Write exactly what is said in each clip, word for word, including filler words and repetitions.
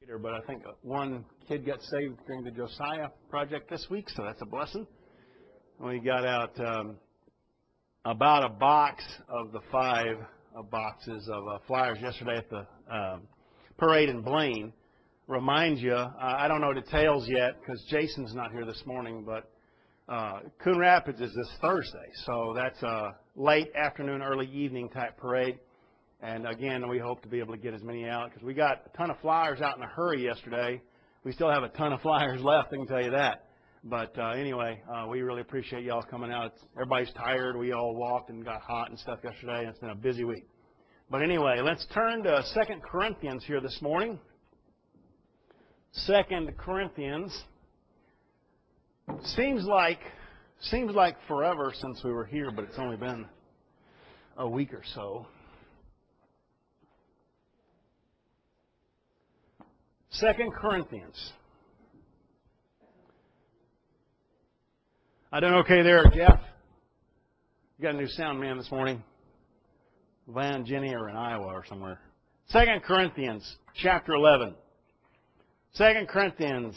But I think one kid got saved during the Josiah project this week, so that's a blessing. We got out um, about a box of the five uh, boxes of uh, flyers yesterday at the uh, parade in Blaine. Remind you, uh, I don't know details yet because Jason's not here this morning, but uh, Coon Rapids is this Thursday, so that's a late afternoon, early evening type parade. And again, we hope to be able to get as many out because we got a ton of flyers out in a hurry yesterday. We still have a ton of flyers left, I can tell you that. But uh, anyway, uh, we really appreciate y'all coming out. It's, everybody's tired. We all walked and got hot and stuff yesterday, and it's been a busy week. But anyway, let's turn to Second Corinthians here this morning. Second Corinthians. Seems like, seems like forever since we were here, but it's only been a week or so. Second Corinthians. I done okay there, Jeff? You got a new sound man this morning? Van, Jenny are in Iowa or somewhere. Second Corinthians, chapter eleven. Second Corinthians,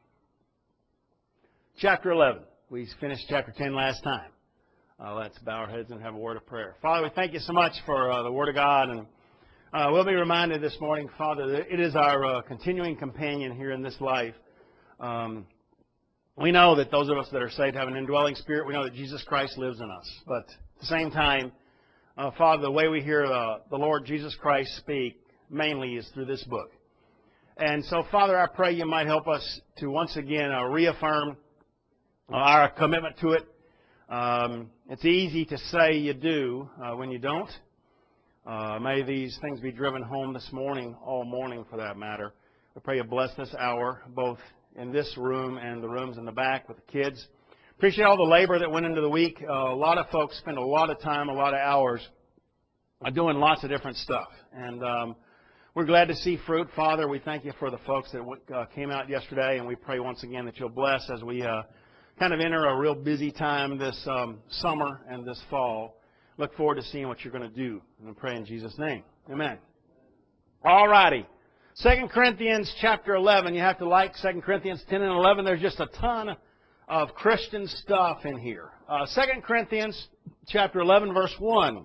chapter eleven. We finished chapter ten last time. Uh, let's bow our heads and have a word of prayer. Father, we thank you so much for uh, the Word of God, and Uh, we'll be reminded this morning, Father, that it is our uh, continuing companion here in this life. Um, we know that those of us that are saved have an indwelling spirit. We know that Jesus Christ lives in us. But at the same time, uh, Father, the way we hear uh, the Lord Jesus Christ speak mainly is through this book. And so, Father, I pray you might help us to once again uh, reaffirm uh, our commitment to it. Um, it's easy to say you do uh, when you don't. Uh, may these things be driven home this morning, all morning for that matter. We pray you bless this hour, both in this room and the rooms in the back with the kids. Appreciate all the labor that went into the week. Uh, a lot of folks spend a lot of time, a lot of hours uh, doing lots of different stuff. And um, we're glad to see fruit. Father, we thank you for the folks that uh, came out yesterday, and we pray once again that you'll bless as we uh, kind of enter a real busy time this um, summer and this fall. Look forward to seeing what you're going to do. And I pray in Jesus' name. Amen. All righty. Second Corinthians chapter eleven. You have to like Second Corinthians ten and eleven. There's just a ton of Christian stuff in here. Uh, Second Corinthians chapter eleven, verse one.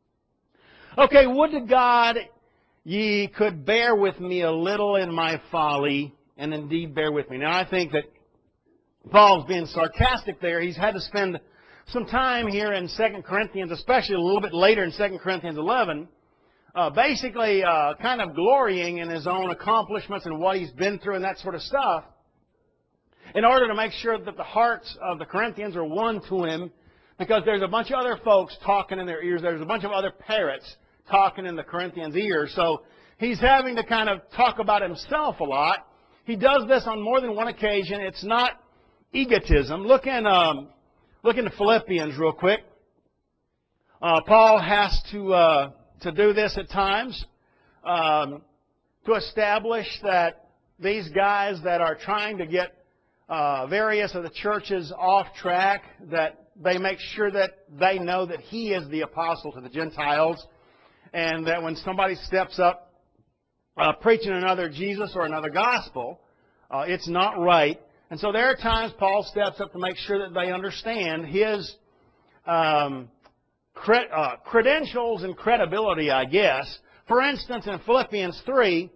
Okay, would to God ye could bear with me a little in my folly, and indeed bear with me. Now, I think that Paul's being sarcastic there. He's had to spend some time here in Second Corinthians, especially a little bit later in Second Corinthians eleven, uh, basically uh, kind of glorying in his own accomplishments and what he's been through and that sort of stuff, in order to make sure that the hearts of the Corinthians are won to him, because there's a bunch of other folks talking in their ears. There's a bunch of other parrots talking in the Corinthians' ears. So he's having to kind of talk about himself a lot. He does this on more than one occasion. It's not egotism. Look in... Um, Look into Philippians real quick. Uh, Paul has to uh, to do this at times um, to establish that these guys that are trying to get uh, various of the churches off track, that they make sure that they know that he is the apostle to the Gentiles, and that when somebody steps up uh, preaching another Jesus or another gospel, uh, it's not right. And so there are times Paul steps up to make sure that they understand his um, cre- uh, credentials and credibility, I guess. For instance, in Philippians three,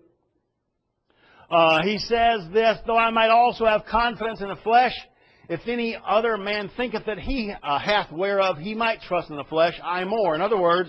uh, he says this, though I might also have confidence in the flesh, if any other man thinketh that he uh, hath whereof he might trust in the flesh, I more. In other words,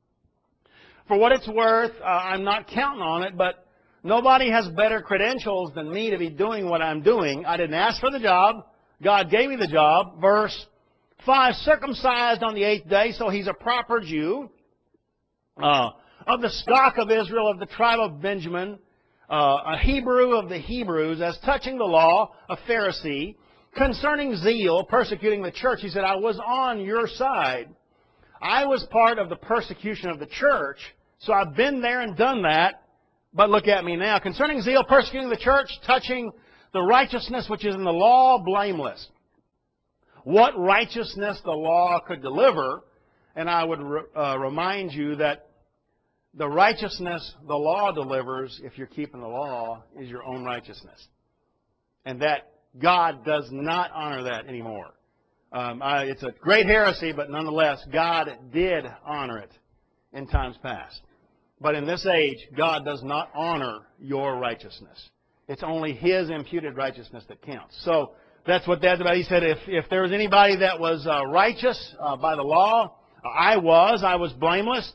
for what it's worth, uh, I'm not counting on it, but nobody has better credentials than me to be doing what I'm doing. I didn't ask for the job. God gave me the job. Verse five, circumcised on the eighth day, so he's a proper Jew. Uh, of the stock of Israel, of the tribe of Benjamin, uh, a Hebrew of the Hebrews, as touching the law, a Pharisee. Concerning zeal, persecuting the church, he said, I was on your side. I was part of the persecution of the church, so I've been there and done that. But look at me now. Concerning zeal, persecuting the church, touching the righteousness which is in the law, blameless. What righteousness the law could deliver, and I would uh, remind you that the righteousness the law delivers, if you're keeping the law, is your own righteousness. And that God does not honor that anymore. Um, I, it's a great heresy, but nonetheless, God did honor it in times past. But in this age, God does not honor your righteousness. It's only His imputed righteousness that counts. So that's what that's about. He said if, if there was anybody that was uh, righteous uh, by the law, I was. I was blameless.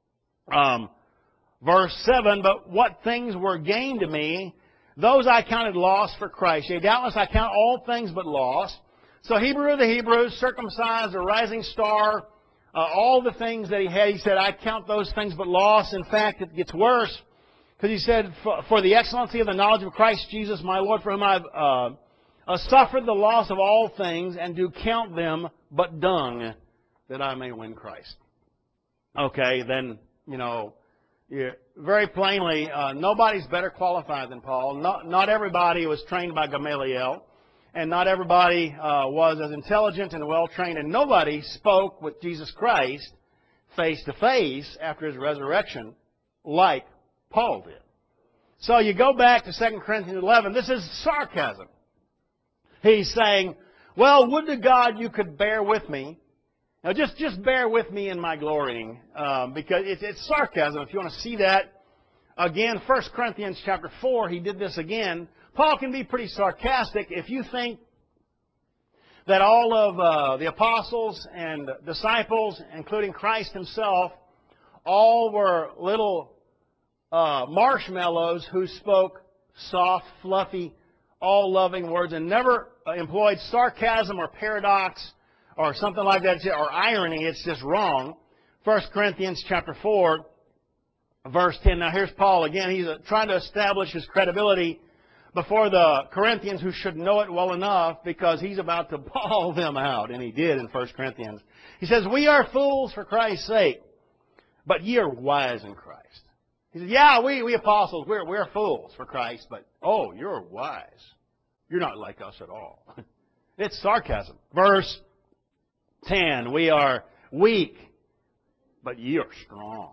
Um, verse seven, but what things were gained to me, those I counted loss for Christ. Yea, doubtless I count all things but loss. So Hebrew of the Hebrews, circumcised, a rising star, uh, all the things that he had, he said, I count those things but loss. In fact, it gets worse, because he said, for, for the excellency of the knowledge of Christ Jesus, my Lord, for whom I've uh, uh, suffered the loss of all things, and do count them but dung, that I may win Christ. Okay, then, you know, yeah, very plainly, uh, nobody's better qualified than Paul. Not, not everybody was trained by Gamaliel. And not everybody uh, was as intelligent and well-trained, and nobody spoke with Jesus Christ face-to-face after His resurrection like Paul did. So you go back to Second Corinthians eleven. This is sarcasm. He's saying, well, would to God you could bear with me. Now, just, just bear with me in my glorying, um, because it's, it's sarcasm. If you want to see that, again, First Corinthians chapter four, he did this again. Paul can be pretty sarcastic. If you think that all of uh, the apostles and disciples, including Christ Himself, all were little uh, marshmallows who spoke soft, fluffy, all-loving words and never employed sarcasm or paradox or something like that, or irony, it's just wrong. First Corinthians chapter four, verse ten. Now here's Paul again. He's trying to establish his credibility before the Corinthians, who should know it well enough, because he's about to bawl them out. And he did in First Corinthians. He says, we are fools for Christ's sake, but ye are wise in Christ. He says, yeah, we, we apostles, we're, we're fools for Christ, but, oh, you're wise. You're not like us at all. It's sarcasm. Verse ten, we are weak, but ye are strong.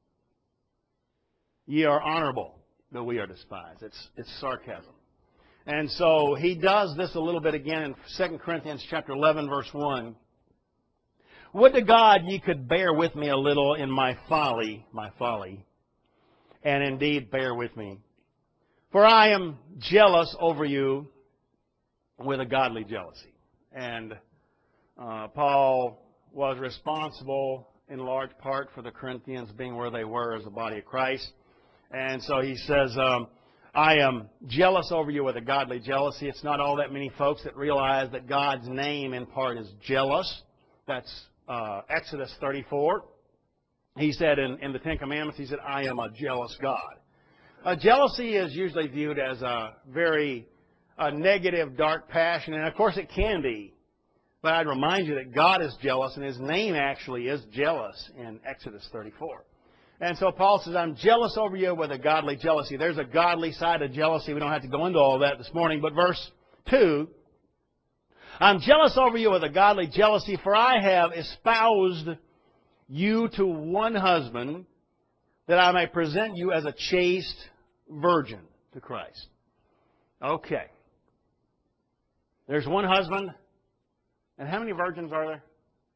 Ye are honorable, but we are despised. It's, it's sarcasm. And so he does this a little bit again in Second Corinthians chapter eleven, verse one. Would to God ye could bear with me a little in my folly, my folly, and indeed bear with me. For I am jealous over you with a godly jealousy. And uh, Paul was responsible in large part for the Corinthians being where they were as the body of Christ. And so he says, um, I am jealous over you with a godly jealousy. It's not all that many folks that realize that God's name in part is jealous. That's uh, Exodus thirty-four. He said in, in the Ten Commandments, he said, I am a jealous God. Uh, jealousy is usually viewed as a very uh, negative, dark passion. And of course it can be. But I'd remind you that God is jealous, and His name actually is jealous in Exodus thirty-four. And so Paul says, I'm jealous over you with a godly jealousy. There's a godly side of jealousy. We don't have to go into all that this morning. But verse two, I'm jealous over you with a godly jealousy, for I have espoused you to one husband, that I may present you as a chaste virgin to Christ. Okay. There's one husband. And how many virgins are there?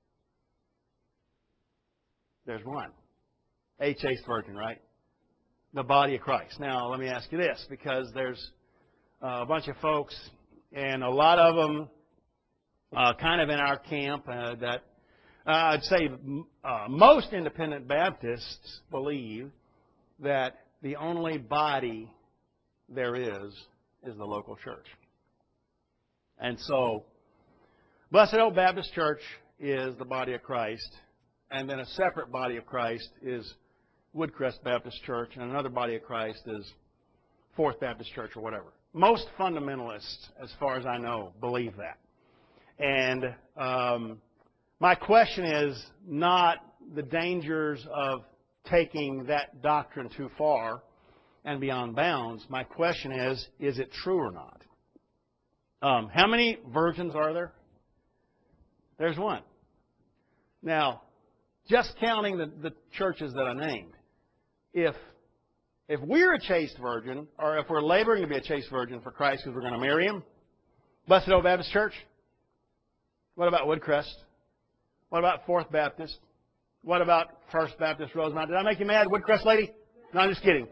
There's one. A chaste virgin, right? The body of Christ. Now, let me ask you this, because there's uh, a bunch of folks, and a lot of them uh, kind of in our camp, uh, that uh, I'd say uh, most independent Baptists believe that the only body there is is the local church. And so, Blessed Hope Baptist Church is the body of Christ, and then a separate body of Christ is Woodcrest Baptist Church, and another body of Christ is Fourth Baptist Church or whatever. Most fundamentalists, as far as I know, believe that. And um, my question is not the dangers of taking that doctrine too far and beyond bounds. My question is, is it true or not? Um, how many virgins are there? There's one. Now, just counting the, the churches that I named, if if we're a chaste virgin, or if we're laboring to be a chaste virgin for Christ because we're going to marry Him, Blessed Old Baptist Church. What about Woodcrest? What about Fourth Baptist? What about First Baptist Rosemount? Did I make you mad, Woodcrest lady? No, I'm just kidding.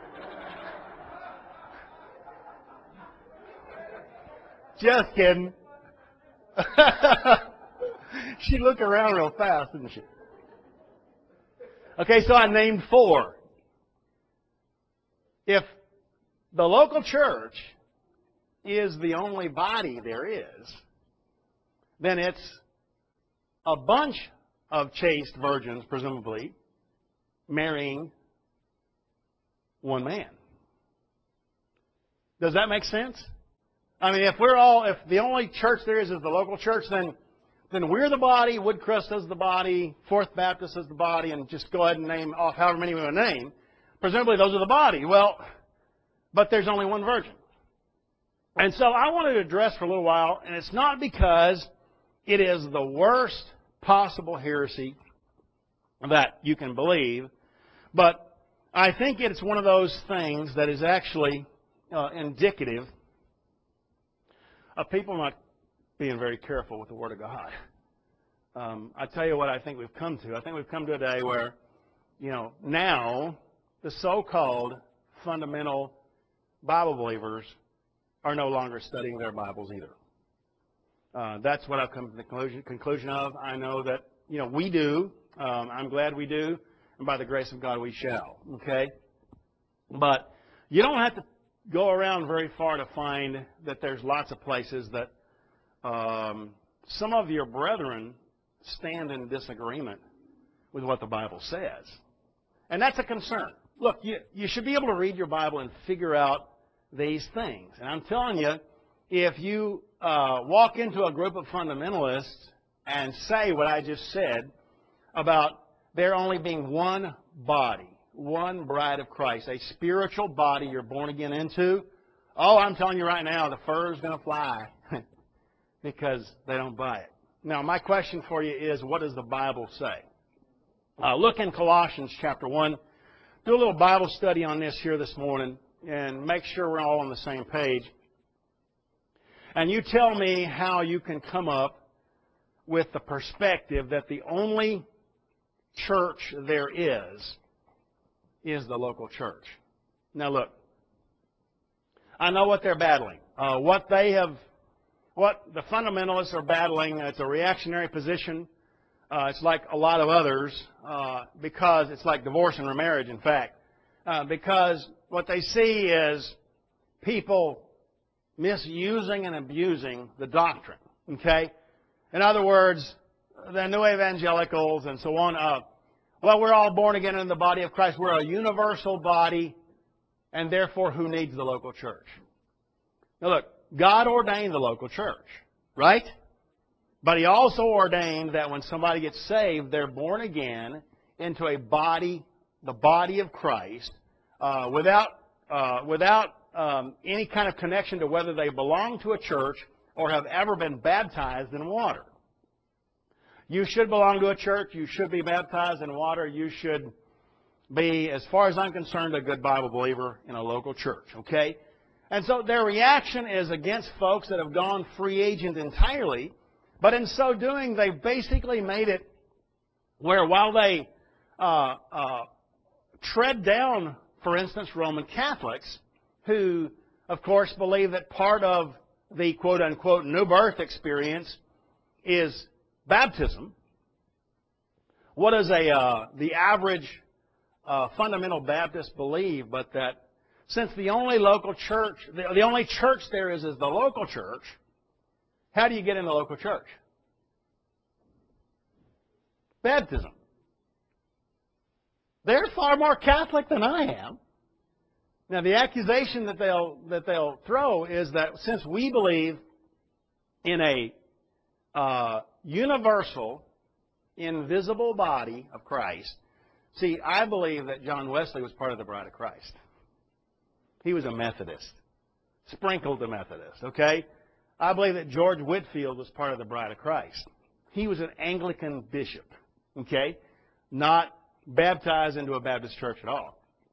Just kidding. She looked around real fast, didn't she? Okay, so I named four. If the local church is the only body there is, then it's a bunch of chaste virgins, presumably, marrying one man. Does that make sense? I mean, if we're all, if the only church there is is the local church, then then we're the body, Woodcrest is the body, Fourth Baptist is the body, and just go ahead and name off however many we want to name. Presumably those are the body. Well, but there's only one virgin. And so I wanted to address for a little while, and it's not because it is the worst possible heresy that you can believe, but I think it's one of those things that is actually uh, indicative of people not being very careful with the Word of God. Um, I tell you what I think we've come to. I think we've come to a day where, you know, now the so-called fundamental Bible believers are no longer studying their Bibles either. Uh, that's what I've come to the conclusion, conclusion of. I know that, you know, we do. Um, I'm glad we do. And by the grace of God, we shall. Okay? But you don't have to go around very far to find that there's lots of places that um, some of your brethren stand in disagreement with what the Bible says. And that's a concern. Look, you, you should be able to read your Bible and figure out these things. And I'm telling you, if you uh, walk into a group of fundamentalists and say what I just said about there only being one body, one bride of Christ, a spiritual body you're born again into, oh, I'm telling you right now, the fur's going to fly because they don't buy it. Now, my question for you is, what does the Bible say? Uh, look in Colossians chapter one. Do a little Bible study on this here this morning and make sure we're all on the same page. And you tell me how you can come up with the perspective that the only church there is is the local church. Now look, I know what they're battling. Uh, what they have, what the fundamentalists are battling, it's a reactionary position. Uh, it's like a lot of others uh, because it's like divorce and remarriage, in fact. Uh, because what they see is people misusing and abusing the doctrine. Okay? In other words, the new evangelicals and so on, uh, well, we're all born again in the body of Christ. We're a universal body, and therefore, who needs the local church? Now look, God ordained the local church, right? But He also ordained that when somebody gets saved, they're born again into a body, the body of Christ, uh, without uh, without um, any kind of connection to whether they belong to a church or have ever been baptized in water. You should belong to a church. You should be baptized in water. You should be, as far as I'm concerned, a good Bible believer in a local church. Okay? And so their reaction is against folks that have gone free agent entirely. But in so doing, they've basically made it where while they uh, uh, tread down, for instance, Roman Catholics, who, of course, believe that part of the quote-unquote new birth experience is baptism. What does a uh, the average uh, fundamental Baptist believe but that since the only local church, the, the only church there is is the local church, how do you get in the local church? Baptism. They're far more Catholic than I am. Now, the accusation that they'll that they'll throw is that since we believe in a uh, universal, invisible body of Christ, see, I believe that John Wesley was part of the bride of Christ. He was a Methodist, sprinkled a Methodist. Okay, I believe that George Whitefield was part of the bride of Christ. He was an Anglican bishop. Okay, not baptized into a Baptist church at all.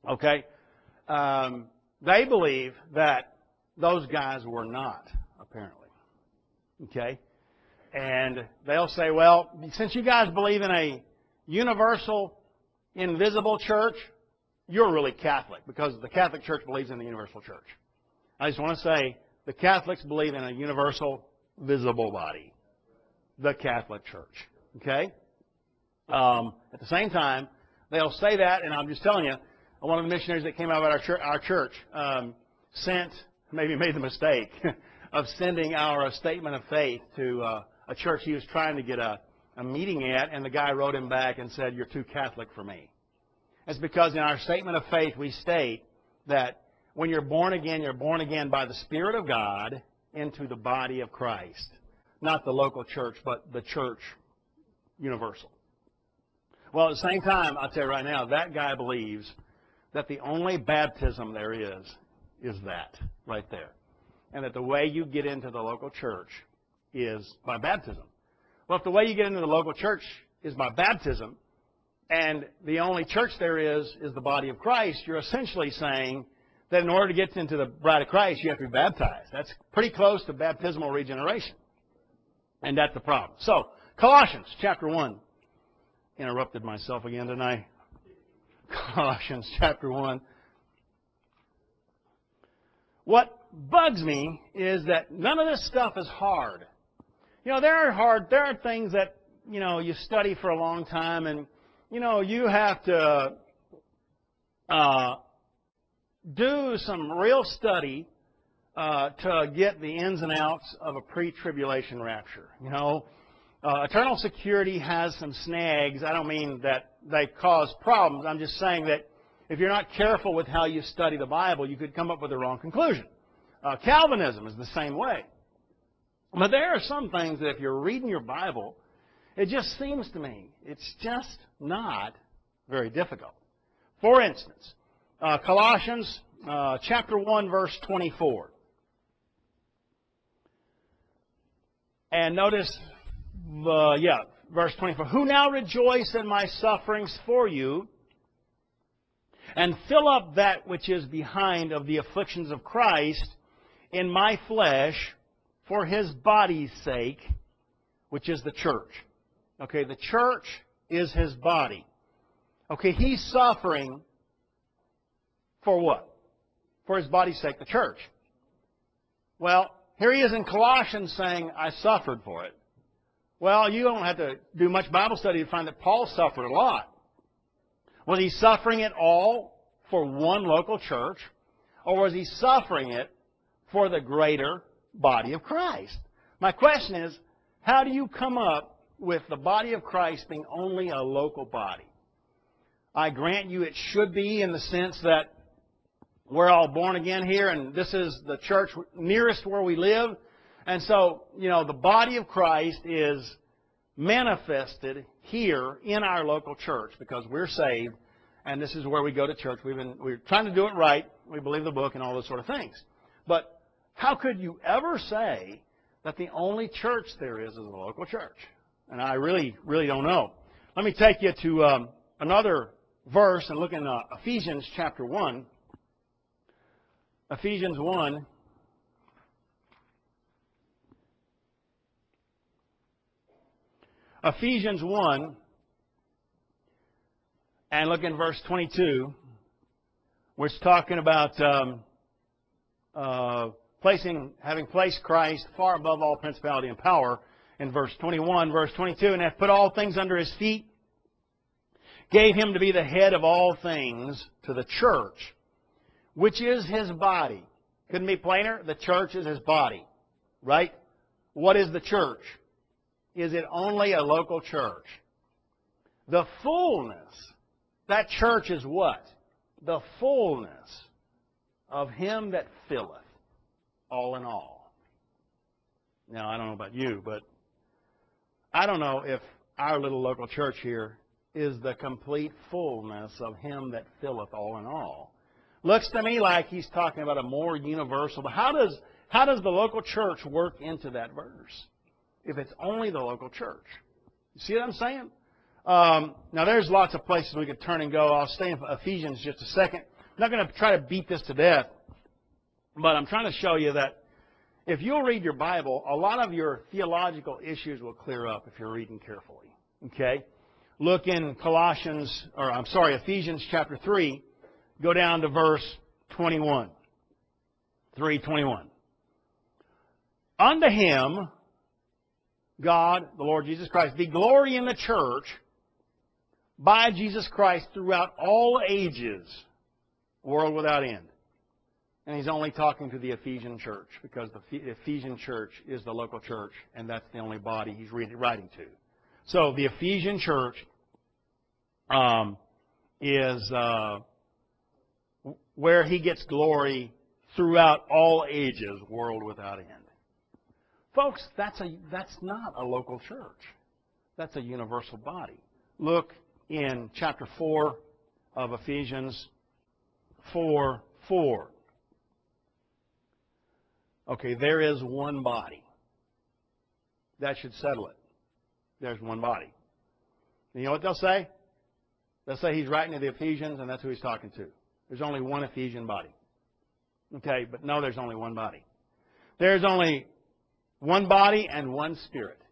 Okay? Um, they believe that those guys were not, apparently. Okay? And they'll say, well, since you guys believe in a universal, invisible church, you're really Catholic, because the Catholic Church believes in the universal church. I just want to say, the Catholics believe in a universal, visible body. The Catholic Church. Okay? Um, at the same time, they'll say that, and I'm just telling you, one of the missionaries that came out of our church, our church um, sent, maybe made the mistake of sending our uh, statement of faith to uh, a church he was trying to get a, a meeting at, and the guy wrote him back and said, "You're too Catholic for me." It's because in our statement of faith we state that when you're born again, you're born again by the Spirit of God into the body of Christ. Not the local church, but the church universal. Well, at the same time, I'll tell you right now, that guy believes that the only baptism there is, is that right there. And that the way you get into the local church is by baptism. Well, if the way you get into the local church is by baptism, and the only church there is, is the body of Christ, you're essentially saying that in order to get into the bride of Christ, you have to be baptized. That's pretty close to baptismal regeneration. And that's the problem. So, Colossians chapter one. Interrupted myself again, didn't I? Colossians chapter one. What bugs me is that none of this stuff is hard. You know, there are hard, there are things that, you know, you study for a long time, and, you know, you have to uh, do some real study uh, to get the ins and outs of a pre-tribulation rapture. You know, uh, eternal security has some snags. I don't mean that they cause problems. I'm just saying that if you're not careful with how you study the Bible, you could come up with the wrong conclusion. Uh, Calvinism is the same way. But there are some things that if you're reading your Bible, it just seems to me it's just not very difficult. For instance, uh, Colossians uh, chapter one, verse twenty-four. And notice, uh, yeah, verse twenty-four. Who now rejoice in my sufferings for you, and fill up that which is behind of the afflictions of Christ in my flesh for his body's sake, which is the church. Okay, the church is his body. Okay, he's suffering for what? For his body's sake, the church. Well, here he is in Colossians saying, I suffered for it. Well, you don't have to do much Bible study to find that Paul suffered a lot. Was he suffering it all for one local church? Or was he suffering it for the greater body of Christ? My question is, how do you come up with the body of Christ being only a local body? I grant you it should be, in the sense that we're all born again here, and this is the church nearest where we live. And so, you know, the body of Christ is manifested here in our local church because we're saved, and this is where we go to church. We've been, we're trying to do it right. We believe the book and all those sort of things. But how could you ever say that the only church there is is a local church? And I really, really don't know. Let me take you to um, another verse and look in uh, Ephesians chapter one. Ephesians one. Ephesians one, and look in verse twenty-two, where it's talking about um, uh, placing, having placed Christ far above all principality and power. In verse twenty-one, verse twenty-two, and hath put all things under his feet, gave him to be the head of all things to the church, which is his body. Couldn't be plainer. The church is his body, right? What is the church? Is it only a local church? The fullness, that church is what? The fullness of him that filleth all in all. Now, I don't know about you, but I don't know if our little local church here is the complete fullness of him that filleth all in all. Looks to me like he's talking about a more universal. But how does, how does the local church work into that verse if it's only the local church? You see what I'm saying? Um, now, there's lots of places we could turn and go. I'll stay in Ephesians just a second. I'm not going to try to beat this to death, but I'm trying to show you that if you'll read your Bible, a lot of your theological issues will clear up if you're reading carefully. Okay? Look in Colossians, or I'm sorry, Ephesians chapter three, go down to verse twenty-one. three twenty-one. Unto Him, God, the Lord Jesus Christ, be glory in the church by Jesus Christ throughout all ages, world without end. And he's only talking to the Ephesian church because the Ephesian church is the local church, and that's the only body he's writing to. So the Ephesian church um, is uh, where he gets glory throughout all ages, world without end. Folks, that's a that's not a local church. That's a universal body. Look in chapter four of Ephesians four four. Okay, there is one body. That should settle it. There's one body. And you know what they'll say? They'll say he's writing to the Ephesians, and that's who he's talking to. There's only one Ephesian body. Okay, but no, there's only one body. There's only one body and one Spirit.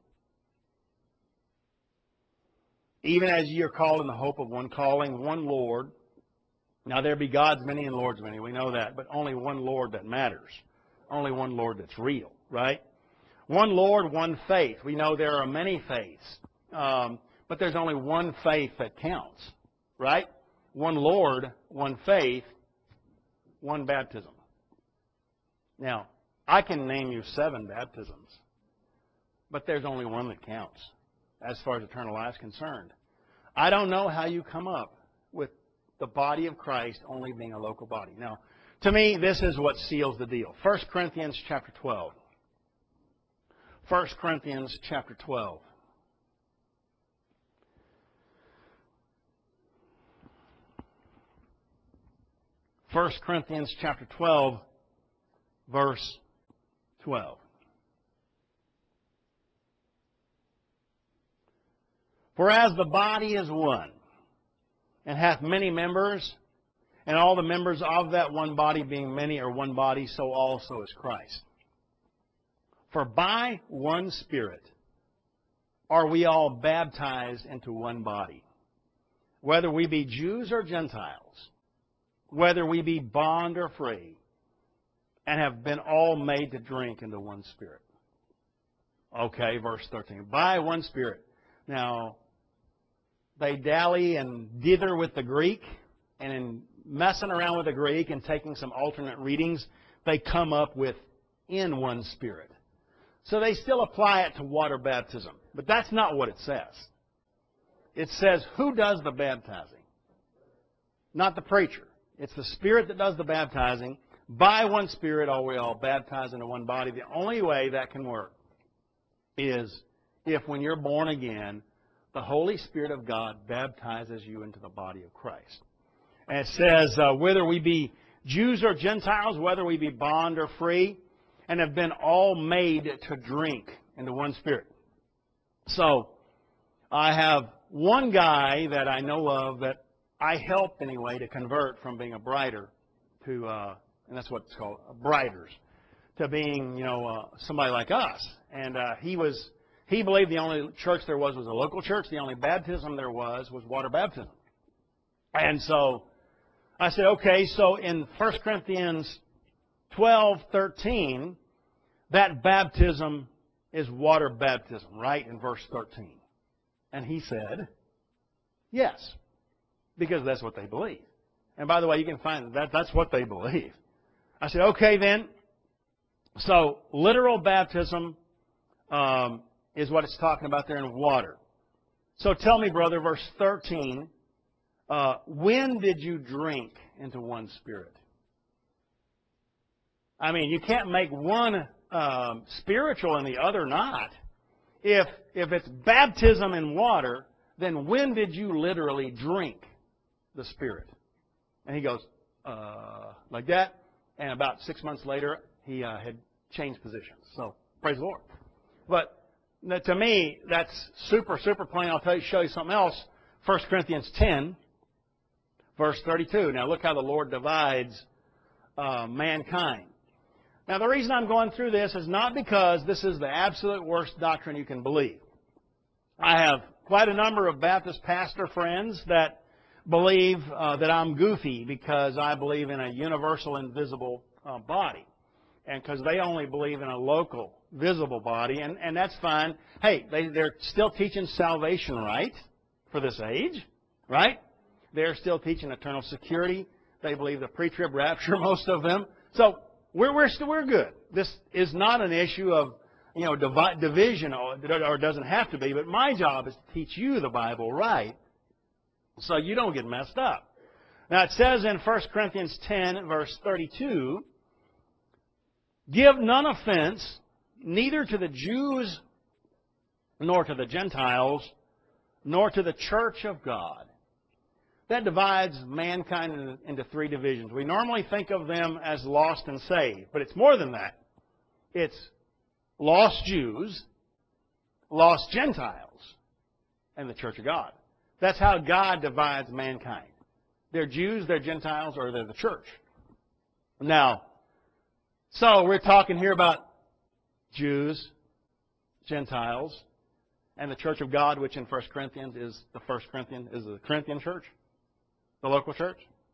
Even as ye are called in the hope of one calling, one Lord. Now there be gods many and lords many, we know that, but only one Lord that matters. Only one Lord that's real, right? One Lord, one faith. We know there are many faiths, um, but there's only one faith that counts, right? One Lord, one faith, one baptism. Now, I can name you seven baptisms, but there's only one that counts as far as eternal life is concerned. I don't know how you come up with the body of Christ only being a local body. Now, to me, this is what seals the deal. First Corinthians chapter twelve. First Corinthians chapter twelve. First Corinthians chapter twelve, verse twelve. For as the body is one, and hath many members, and all the members of that one body being many are one body, so also is Christ. For by one Spirit are we all baptized into one body, whether we be Jews or Gentiles, whether we be bond or free, and have been all made to drink into one Spirit. Okay, verse thirteen. By one Spirit. Now, they dally and dither with the Greek, and in messing around with the Greek and taking some alternate readings, they come up with in one Spirit. So they still apply it to water baptism. But that's not what it says. It says, who does the baptizing? Not the preacher. It's the Spirit that does the baptizing. By one Spirit are we all baptized into one body. The only way that can work is if when you're born again, the Holy Spirit of God baptizes you into the body of Christ. And it says, uh, whether we be Jews or Gentiles, whether we be bond or free, and have been all made to drink into one Spirit. So, I have one guy that I know of that I helped anyway to convert from being a brider to, uh, and that's what it's called, briders, to being, you know, uh, somebody like us. And uh, he was, he believed the only church there was was a local church. The only baptism there was was water baptism. And so I said, okay, so in First Corinthians twelve thirteen, that baptism is water baptism, right? In verse thirteen. And he said, yes, because that's what they believe. And by the way, you can find that that's what they believe. I said, okay then. So literal baptism um, is what it's talking about there in water. So tell me, brother, verse thirteen, uh, when did you drink into one Spirit? I mean, you can't make one um, spiritual and the other not. If if it's baptism in water, then when did you literally drink the Spirit? And he goes, uh, like that. And about six months later, he uh, had changed positions. So, praise the Lord. But to me, that's super, super plain. I'll tell you, show you something else. First Corinthians ten. verse thirty-two. Now look how the Lord divides uh, mankind. Now the reason I'm going through this is not because this is the absolute worst doctrine you can believe. I have quite a number of Baptist pastor friends that believe uh, that I'm goofy because I believe in a universal invisible uh, body. And because they only believe in a local visible body, and, and that's fine. Hey, they, they're still teaching salvation right for this age, right? They're still teaching eternal security. They believe the pre-trib rapture, most of them. So we're we're still we're good. This is not an issue of you know divi- division, or, or doesn't have to be. But my job is to teach you the Bible right, so you don't get messed up. Now it says in First Corinthians ten, verse thirty-two, "Give none offense, neither to the Jews, nor to the Gentiles, nor to the church of God." That divides mankind into three divisions. We normally think of them as lost and saved, but it's more than that. It's lost Jews, lost Gentiles, and the church of God. That's how God divides mankind. They're Jews, they're Gentiles, or they're the church. Now, so we're talking here about Jews, Gentiles, and the church of God, which in First Corinthians is the First Corinthian is the Corinthian church, the local church.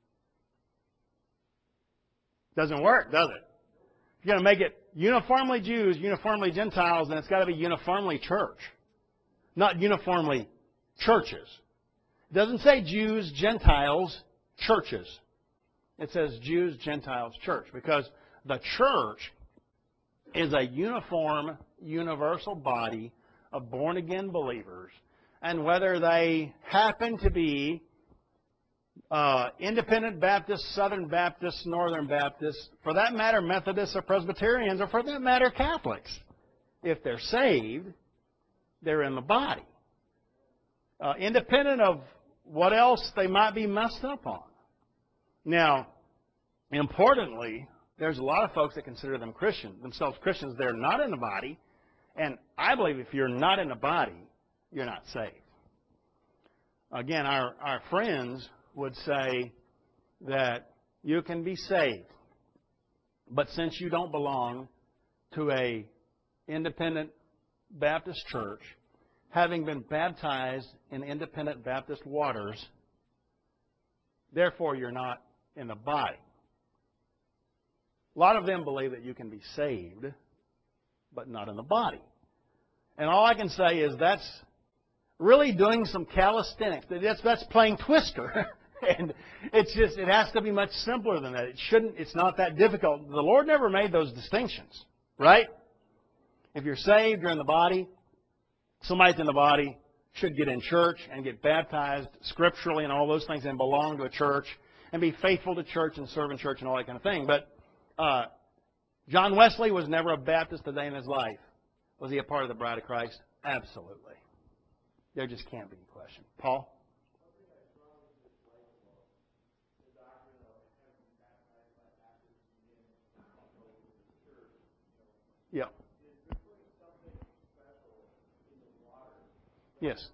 Doesn't work, does it? If you're going to make it uniformly Jews, uniformly Gentiles, then it's got to be uniformly church, not uniformly churches. It doesn't say Jews, Gentiles, churches. It says Jews, Gentiles, church, because the church is a uniform, universal body of born-again believers, and whether they happen to be uh, Independent Baptists, Southern Baptists, Northern Baptists, for that matter Methodists or Presbyterians, or for that matter Catholics, if they're saved, they're in the body. Uh, independent of what else they might be messed up on. Now, importantly, there's a lot of folks that consider them Christian, themselves Christians. They're not in the body. And I believe if you're not in the body, you're not saved. Again, our, our friends would say that you can be saved. But since you don't belong to a independent Baptist church, having been baptized in independent Baptist waters, therefore you're not in the body. A lot of them believe that you can be saved, but not in the body. And all I can say is that's really doing some calisthenics. That's, that's playing Twister. And it's just, it has to be much simpler than that. It shouldn't, it's not that difficult. The Lord never made those distinctions, right? If you're saved, you're in the body. Somebody's in the body, should get in church and get baptized scripturally and all those things and belong to a church and be faithful to church and serve in church and all that kind of thing. But uh, John Wesley was never a Baptist a day in his life. Was he a part of the bride of Christ? Absolutely. There just can't be any question. Paul? Yeah. Yes.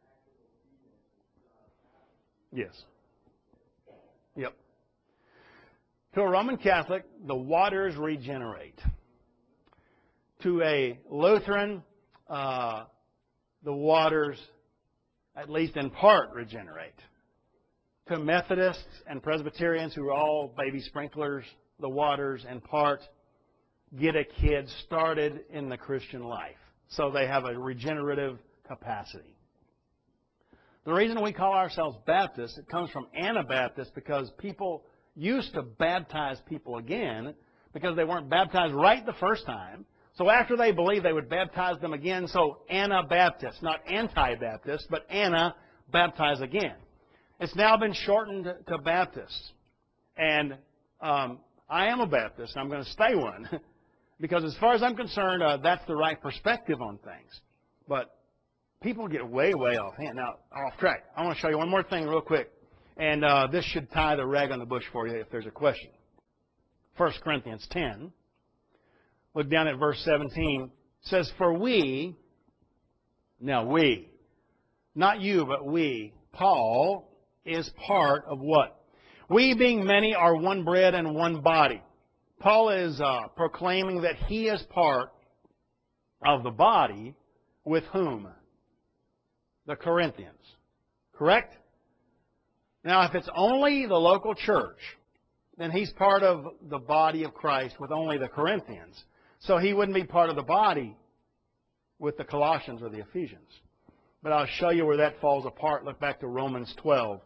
Yes. Yep. To a Roman Catholic, the waters regenerate. To a Lutheran, uh, the waters, at least in part, regenerate. To Methodists and Presbyterians, who are all baby sprinklers, the waters, in part, get a kid started in the Christian life. So they have a regenerative capacity. The reason we call ourselves Baptists, it comes from Anabaptist, because people used to baptize people again because they weren't baptized right the first time. So after they believed, they would baptize them again. So Anabaptist, not anti-Baptist, but Ana, baptize again. It's now been shortened to Baptist. And um, I am a Baptist, and I'm going to stay one. Because as far as I'm concerned, uh, that's the right perspective on things. But people get way, way off hand. Now, off track. I want to show you one more thing real quick. And uh, this should tie the rag on the bush for you if there's a question. First Corinthians ten. Look down at verse seventeen. It says, "For we," now we, not you, but we, Paul, is part of what? We being many are one bread and one body. Paul is uh, proclaiming that he is part of the body with whom? The Corinthians. Correct? Now, if it's only the local church, then he's part of the body of Christ with only the Corinthians. So he wouldn't be part of the body with the Colossians or the Ephesians. But I'll show you where that falls apart. Look back to Romans twelve.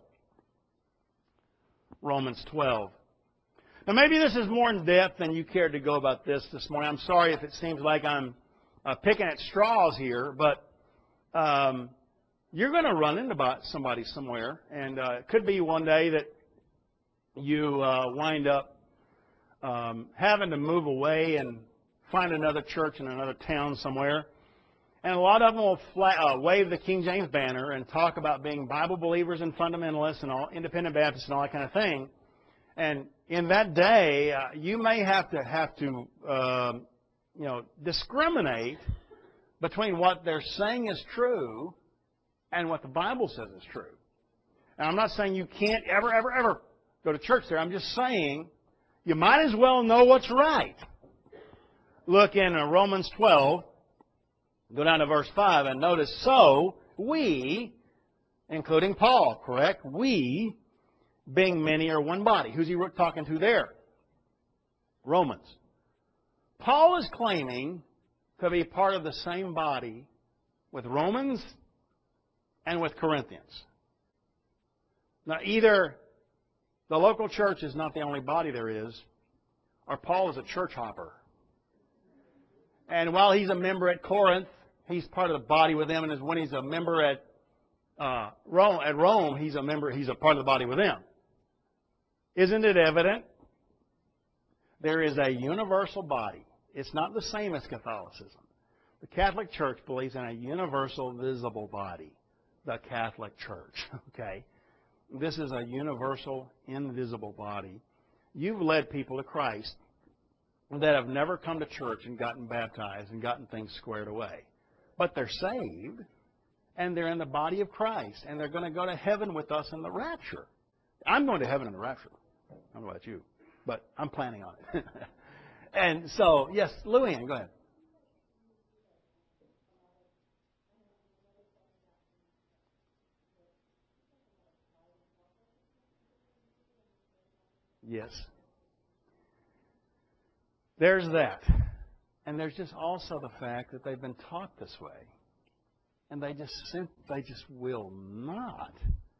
Romans twelve. Now, maybe this is more in depth than you cared to go about this this morning. I'm sorry if it seems like I'm uh, picking at straws here, but um, you're going to run into somebody somewhere. And uh, it could be one day that you uh, wind up um, having to move away and find another church in another town somewhere. And a lot of them will fly, uh, wave the King James banner and talk about being Bible believers and fundamentalists and all independent Baptists and all that kind of thing. And in that day, uh, you may have to have to, uh, you know, discriminate between what they're saying is true and what the Bible says is true. And I'm not saying you can't ever, ever, ever go to church there. I'm just saying you might as well know what's right. Look in uh, Romans twelve. Go down to verse five and notice, so we, including Paul, correct? We, being many, are one body. Who's he talking to there? Romans. Paul is claiming to be part of the same body with Romans and with Corinthians. Now, either the local church is not the only body there is, or Paul is a church hopper. And while he's a member at Corinth, he's part of the body with them, and when he's a member at uh, Rome, at Rome, he's a member. He's a part of the body with them. Isn't it evident? There is a universal body. It's not the same as Catholicism. The Catholic Church believes in a universal, visible body. The Catholic Church. Okay, this is a universal, invisible body. You've led people to Christ that have never come to church and gotten baptized and gotten things squared away. But they're saved, and they're in the body of Christ, and they're going to go to heaven with us in the rapture. I'm going to heaven in the rapture. I don't know about you, but I'm planning on it. And so, yes, Louanne, go ahead. Yes. There's that. And there's just also the fact that they've been taught this way. And they just they just will not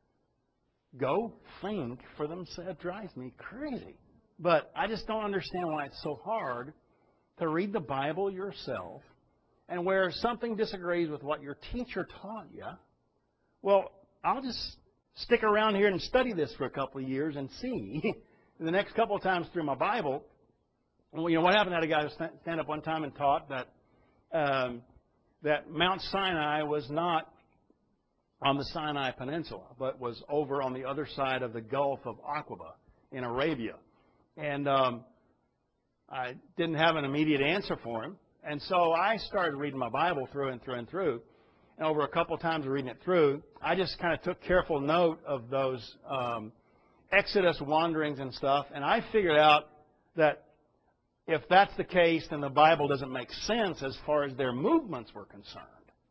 go think for themselves. It drives me crazy. But I just don't understand why it's so hard to read the Bible yourself, and where something disagrees with what your teacher taught you, well, I'll just stick around here and study this for a couple of years and see the next couple of times through my Bible. Well, you know, what happened? I had a guy stand up one time and taught that um, that Mount Sinai was not on the Sinai Peninsula, but was over on the other side of the Gulf of Aqaba in Arabia. And um, I didn't have an immediate answer for him. And so I started reading my Bible through and through and through. And over a couple of times of reading it through, I just kind of took careful note of those um, Exodus wanderings and stuff. And I figured out that if that's the case, then the Bible doesn't make sense as far as their movements were concerned.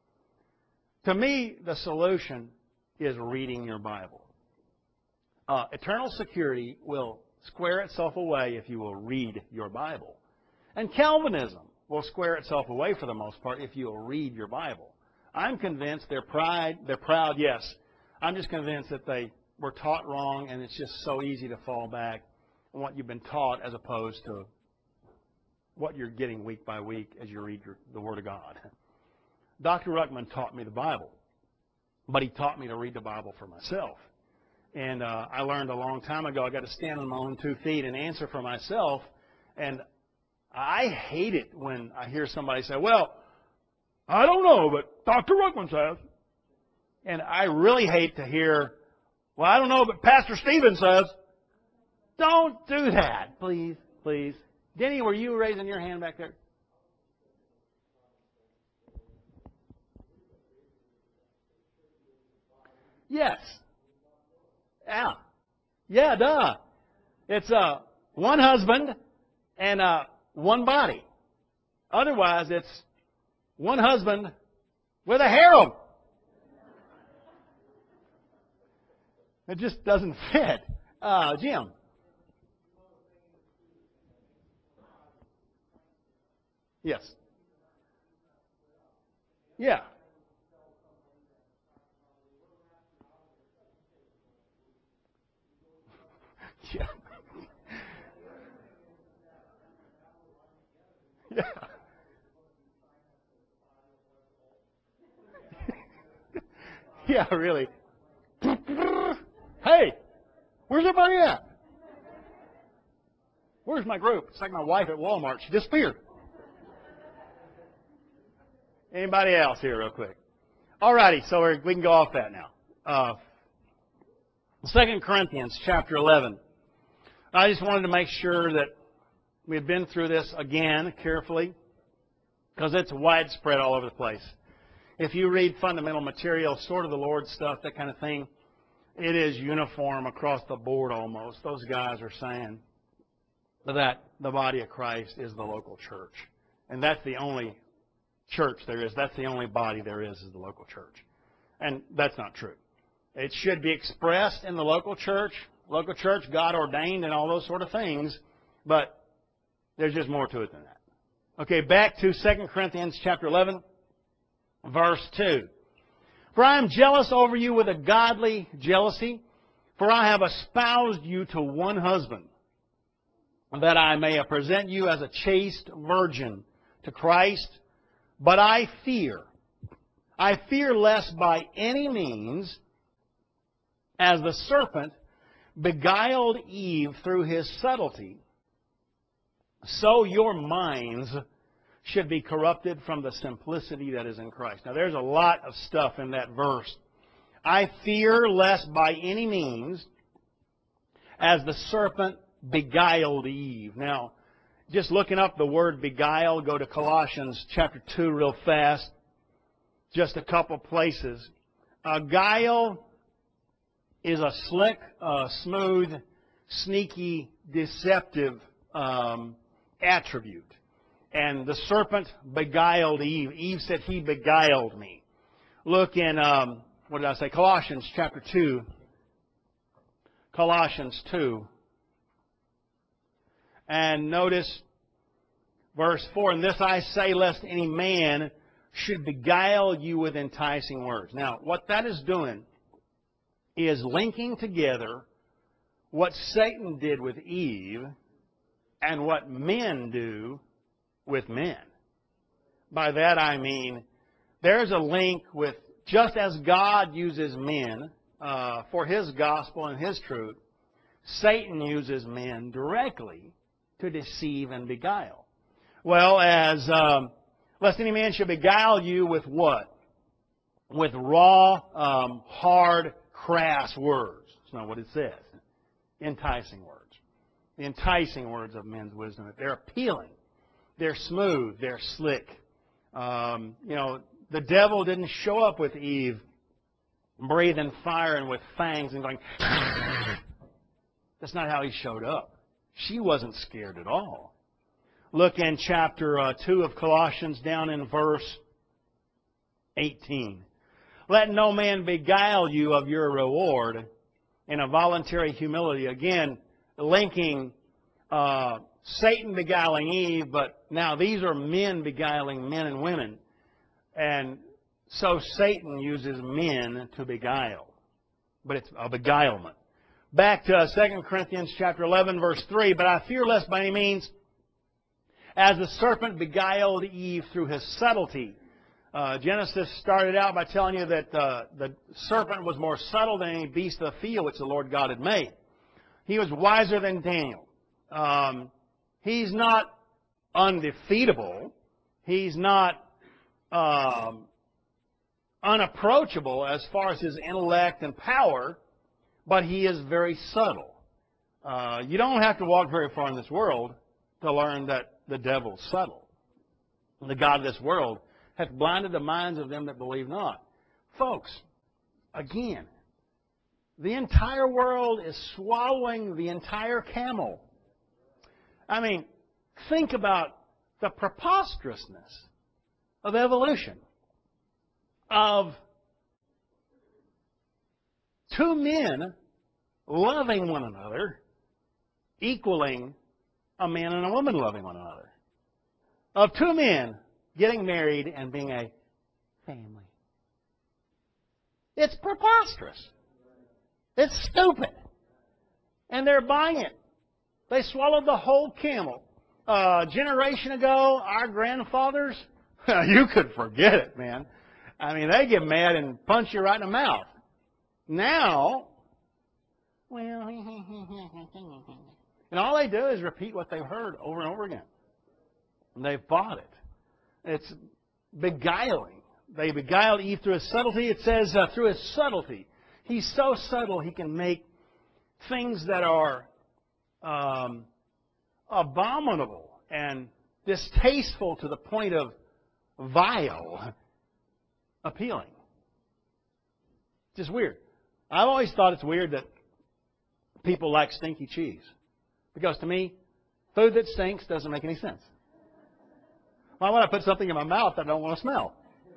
To me, the solution is reading your Bible. Uh, eternal security will square itself away if you will read your Bible. And Calvinism will square itself away for the most part if you will read your Bible. I'm convinced they're pride, they're proud, yes. I'm just convinced that they were taught wrong, and it's just so easy to fall back on what you've been taught as opposed to what you're getting week by week as you read your, the Word of God. Doctor Ruckman taught me the Bible, but he taught me to read the Bible for myself. And uh, I learned a long time ago I got to stand on my own two feet and answer for myself. And I hate it when I hear somebody say, well, I don't know, but Doctor Ruckman says. And I really hate to hear, well, I don't know, but Pastor Stephen says. Don't do that, please, please. Denny, were you raising your hand back there? Yes. Yeah. Yeah, duh. It's uh, one husband and uh, one body. Otherwise, it's one husband with a harem. It just doesn't fit. Uh, Jim. Yes. Yeah. Yeah. Yeah. Yeah, really. Hey, where's everybody at? Where's my group? It's like my wife at Walmart. She disappeared. Anybody else here real quick? All righty, so we're, we can go off that now. Uh, Second Corinthians chapter eleven. I just wanted to make sure that we had been through this again carefully because it's widespread all over the place. If you read fundamental material, sort of the Lord stuff, that kind of thing, it is uniform across the board almost. Those guys are saying that the body of Christ is the local church. And that's the only church there is. That's the only body there is, is the local church. And that's not true. It should be expressed in the local church, local church, God ordained and all those sort of things, but there's just more to it than that. Okay, back to Second Corinthians chapter eleven, verse two. For I am jealous over you with a godly jealousy, for I have espoused you to one husband, that I may present you as a chaste virgin to Christ. But I fear, I fear lest by any means, as the serpent beguiled Eve through his subtlety, so your minds should be corrupted from the simplicity that is in Christ. Now, there's a lot of stuff in that verse. I fear lest by any means, as the serpent beguiled Eve. Now, just looking up the word beguile, go to Colossians chapter two real fast. Just a couple places. Uh, guile is a slick, uh, smooth, sneaky, deceptive um, attribute. And the serpent beguiled Eve. Eve said, he beguiled me. Look in, um, what did I say? Colossians chapter two. Colossians two. And notice verse four. And this I say, lest any man should beguile you with enticing words. Now, what that is doing is linking together what Satan did with Eve and what men do with men. By that I mean there's a link with, just as God uses men uh, for His gospel and His truth, Satan uses men directly to deceive and beguile. Well, as um, lest any man should beguile you with what? With raw, um, hard, crass words. That's not what it says. Enticing words. The enticing words of men's wisdom. They're appealing. They're smooth. They're slick. Um, you know, the devil didn't show up with Eve breathing fire and with fangs and going, that's not how he showed up. She wasn't scared at all. Look in chapter uh, two of Colossians, down in verse eighteen. Let no man beguile you of your reward in a voluntary humility. Again, linking uh, Satan beguiling Eve, but now these are men beguiling men and women. And so Satan uses men to beguile. But it's a beguilement. Back to uh, Second Corinthians chapter eleven, verse three. But I fear lest by any means, as the serpent beguiled Eve through his subtlety. Uh, Genesis started out by telling you that uh, the serpent was more subtle than any beast of the field which the Lord God had made. He was wiser than Daniel. Um, he's not undefeatable. He's not um, unapproachable as far as his intellect and power, but he is very subtle. Uh, you don't have to walk very far in this world to learn that the devil's subtle. The god of this world hath blinded the minds of them that believe not. Folks, again, The entire world is swallowing the entire camel. I mean, think about the preposterousness of evolution, of two men loving one another, equaling a man and a woman loving one another, of two men getting married and being a family. It's preposterous. It's stupid. And they're buying it. They swallowed the whole camel. Uh, a generation ago, our grandfathers, you could forget it, man. I mean, they get mad and punch you right in the mouth. Now, well, and all they do is repeat what they've heard over and over again. And they've bought it. It's beguiling. They beguiled Eve through his subtlety. It says uh, through his subtlety. He's so subtle he can make things that are um, abominable and distasteful to the point of vile appealing. Just weird. I've always thought it's weird that people like stinky cheese. Because to me, food that stinks doesn't make any sense. Why would I put something in my mouth that I don't want to smell?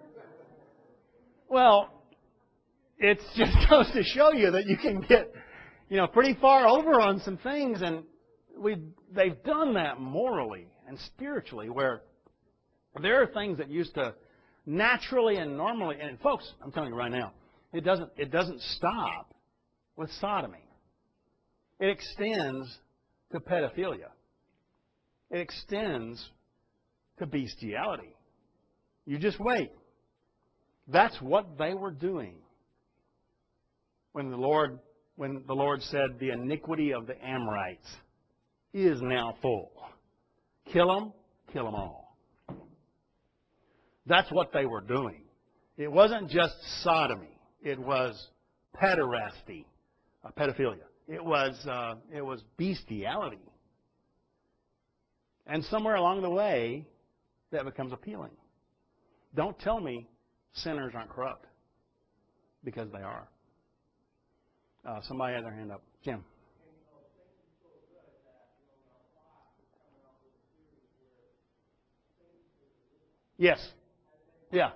Well, it just goes to show you that you can get, you know, pretty far over on some things, and we they've done that morally and spiritually, where there are things that used to naturally and normally, and folks, I'm telling you right now, it doesn't it doesn't stop with sodomy. It extends to pedophilia. It extends to bestiality. You just wait. That's what they were doing when the Lord when the Lord said the iniquity of the Amorites is now full. Kill them, kill them all. That's what they were doing. It wasn't just sodomy. It was pederasty, uh, pedophilia. It was uh, it was bestiality. And somewhere along the way, that becomes appealing. Don't tell me sinners aren't corrupt, because they are. Uh, somebody had their hand up. Jim. Yes. Yeah.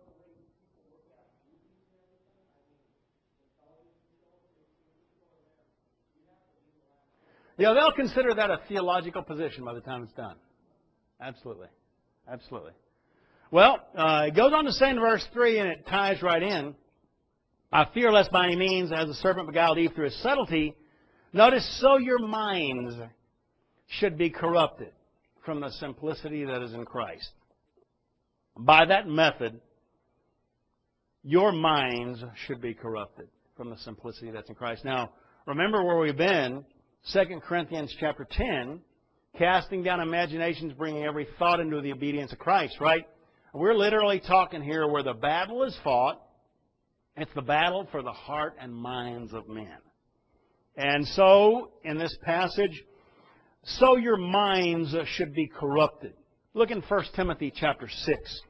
Yeah, they'll consider that a theological position by the time it's done. Absolutely. Absolutely. Well, uh, it goes on to say in verse three, and it ties right in, I fear lest by any means, as the serpent beguiled Eve through his subtlety, notice, so your minds should be corrupted from the simplicity that is in Christ. By that method, your minds should be corrupted from the simplicity that's in Christ. Now, remember where we've been, Second Corinthians chapter ten, casting down imaginations, bringing every thought into the obedience of Christ, right? We're literally talking here where the battle is fought. It's the battle for the heart and minds of men. And so, in this passage, so your minds should be corrupted. Look in First Timothy chapter six.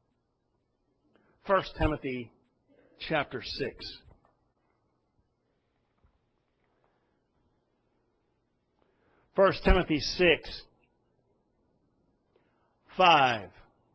First Timothy chapter six. First Timothy six, five.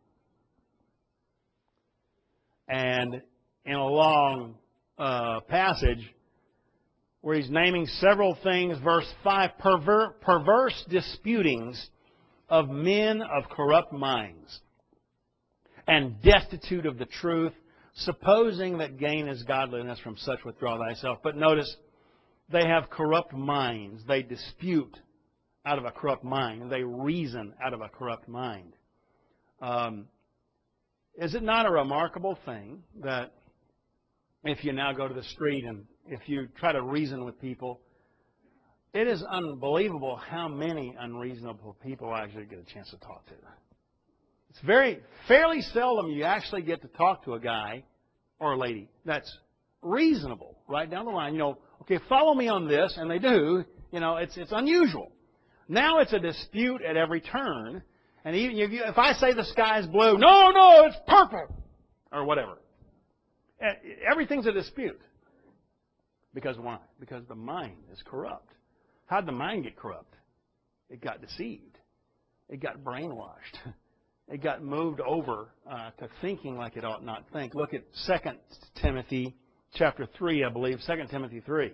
And in a long uh, passage where he's naming several things, verse five, perver- perverse disputings of men of corrupt minds and destitute of the truth, supposing that gain is godliness, from such withdraw thyself. But notice, they have corrupt minds. They dispute out of a corrupt mind. They reason out of a corrupt mind. Um, is it not a remarkable thing that if you now go to the street and if you try to reason with people, it is unbelievable how many unreasonable people actually get a chance to talk to. It's very, fairly seldom you actually get to talk to a guy or a lady that's reasonable right down the line. You know, okay, follow me on this, and they do. You know, it's it's unusual. Now it's a dispute at every turn. And even if, you, if I say the sky's blue, no, no, it's purple, or whatever. Everything's a dispute. Because why? Because the mind is corrupt. How did the mind get corrupt? It got deceived. It got brainwashed. It got moved over uh, to thinking like it ought not think. Look at Second Timothy chapter three, I believe, Second Timothy three.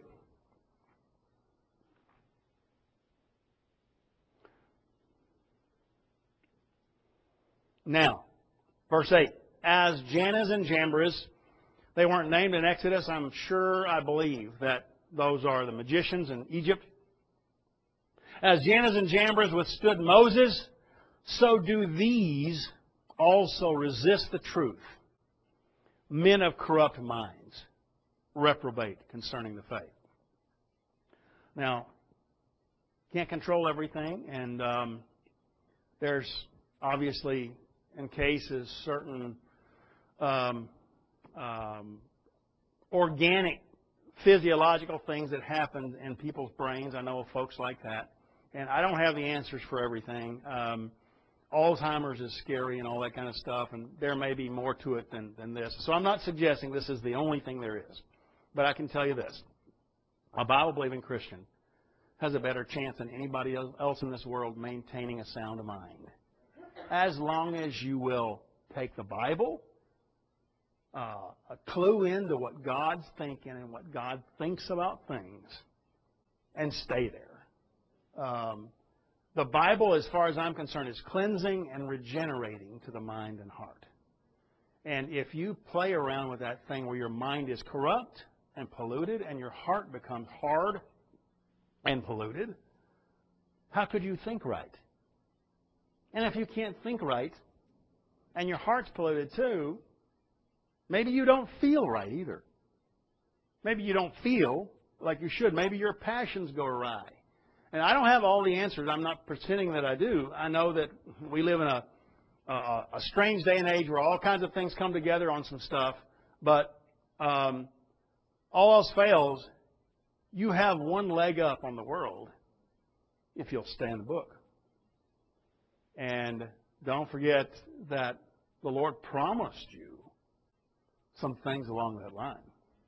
Now, verse eight. As Jannes and Jambres, they weren't named in Exodus. I'm sure, I believe, that those are the magicians in Egypt. As Jannes and Jambres withstood Moses, so do these also resist the truth. Men of corrupt minds reprobate concerning the faith. Now, can't control everything, and um, there's obviously, in cases, certain um, um, organic, physiological things that happen in people's brains. I know of folks like that. And I don't have the answers for everything. Um, Alzheimer's is scary and all that kind of stuff, and there may be more to it than, than this. So I'm not suggesting this is the only thing there is. But I can tell you this. A Bible-believing Christian has a better chance than anybody else in this world maintaining a sound mind. As long as you will take the Bible, uh, a clue into what God's thinking and what God thinks about things, and stay there. Um, the Bible, as far as I'm concerned, is cleansing and regenerating to the mind and heart. And if you play around with that thing where your mind is corrupt and polluted and your heart becomes hard and polluted, how could you think right? And if you can't think right and your heart's polluted too, maybe you don't feel right either. Maybe you don't feel like you should. Maybe your passions go awry. And I don't have all the answers. I'm not pretending that I do. I know that we live in a, a, a strange day and age where all kinds of things come together on some stuff. But um, all else fails, you have one leg up on the world if you'll stay in the book. And don't forget that the Lord promised you some things along that line.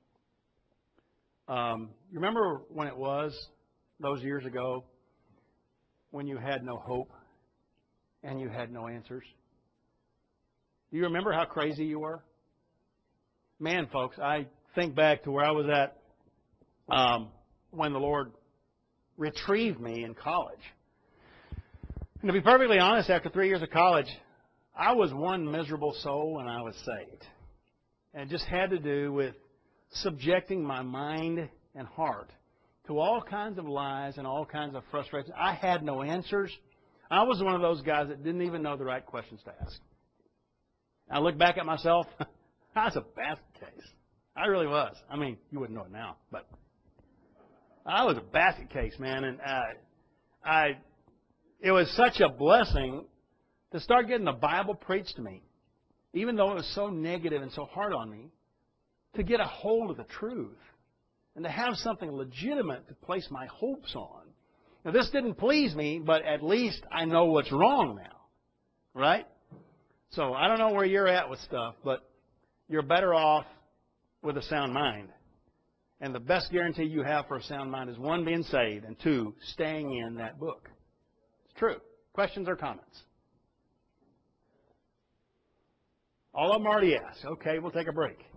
Um, you remember when it was, those years ago, when you had no hope and you had no answers? Do you remember how crazy you were? Man, folks, I think back to where I was at um, when the Lord retrieved me in college. And to be perfectly honest, after three years of college, I was one miserable soul and I was saved. And it just had to do with subjecting my mind and heart to all kinds of lies and all kinds of frustrations. I had no answers. I was one of those guys that didn't even know the right questions to ask. I look back at myself, I was a basket case. I really was. I mean, you wouldn't know it now, but I was a basket case, man. And uh, I, it was such a blessing to start getting the Bible preached to me, even though it was so negative and so hard on me, to get a hold of the truth and to have something legitimate to place my hopes on. Now, this didn't please me, but at least I know what's wrong now, right? So I don't know where you're at with stuff, but you're better off with a sound mind. And the best guarantee you have for a sound mind is, one, being saved, and two, staying in that book. It's true. Questions or comments? All of them already asked. Okay, we'll take a break.